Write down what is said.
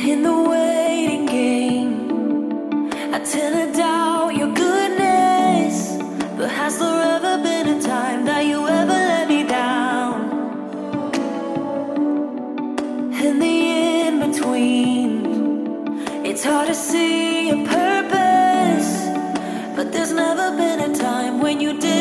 in the waiting game. I tend to doubt your goodness, but has there ever been a time that you ever let me down? In the in-between, it's hard to see a purpose, but there's never been a time when you did